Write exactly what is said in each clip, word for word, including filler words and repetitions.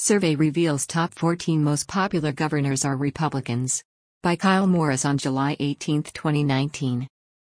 Survey reveals top fourteen most popular governors are Republicans. By Kyle Morris on July eighteenth, twenty nineteen.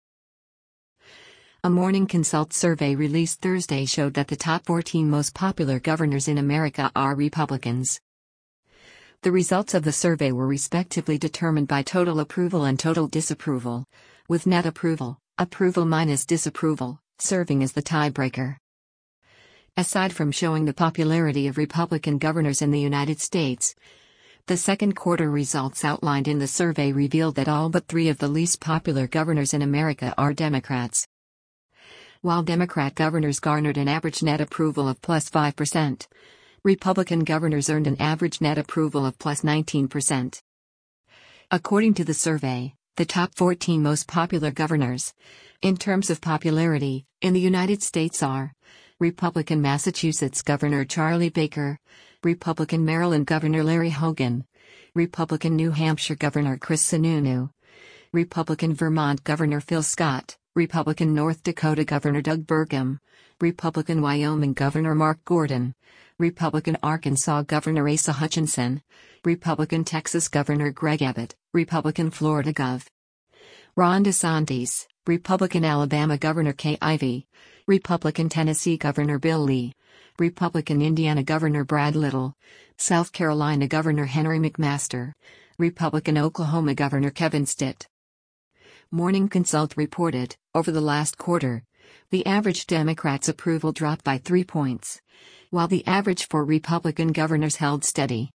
A Morning Consult survey released Thursday showed that the top fourteen most popular governors in America are Republicans. The results of the survey were respectively determined by total approval and total disapproval, with net approval, approval minus disapproval, serving as the tiebreaker. Aside from showing the popularity of Republican governors in the United States, the second quarter results outlined in the survey revealed that all but three of the least popular governors in America are Democrats. While Democrat governors garnered an average net approval of plus five percent, Republican governors earned an average net approval of plus nineteen percent. According to the survey, the top fourteen most popular governors, in terms of popularity, in the United States are Republican Massachusetts Governor Charlie Baker, Republican Maryland Governor Larry Hogan, Republican New Hampshire Governor Chris Sununu, Republican Vermont Governor Phil Scott, Republican North Dakota Governor Doug Burgum, Republican Wyoming Governor Mark Gordon, Republican Arkansas Governor Asa Hutchinson, Republican Texas Governor Greg Abbott, Republican Florida Gov. Ron DeSantis, Republican Alabama Governor Kay Ivey, Republican Tennessee Governor Bill Lee, Republican Indiana Governor Brad Little, South Carolina Governor Henry McMaster, Republican Oklahoma Governor Kevin Stitt. Morning Consult reported, over the last quarter, the average Democrats' approval dropped by three points, while the average for Republican governors held steady.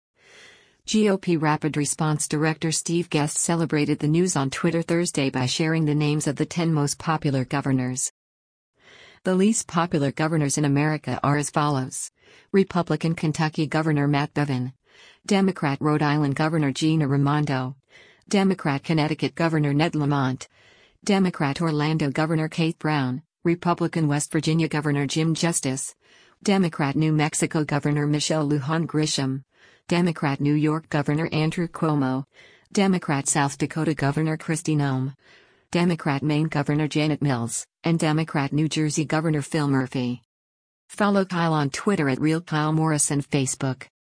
G O P Rapid Response Director Steve Guest celebrated the news on Twitter Thursday by sharing the names of the ten most popular governors. The least popular governors in America are as follows: Republican Kentucky Governor Matt Bevin, Democrat Rhode Island Governor Gina Raimondo, Democrat Connecticut Governor Ned Lamont, Democrat Orlando Governor Kate Brown, Republican West Virginia Governor Jim Justice, Democrat New Mexico Governor Michelle Lujan Grisham, Democrat New York Governor Andrew Cuomo, Democrat South Dakota Governor Kristi Noem, Democrat Maine Governor Janet Mills, and Democrat New Jersey Governor Phil Murphy. Follow Kyle on Twitter at Real Kyle Morris and Facebook.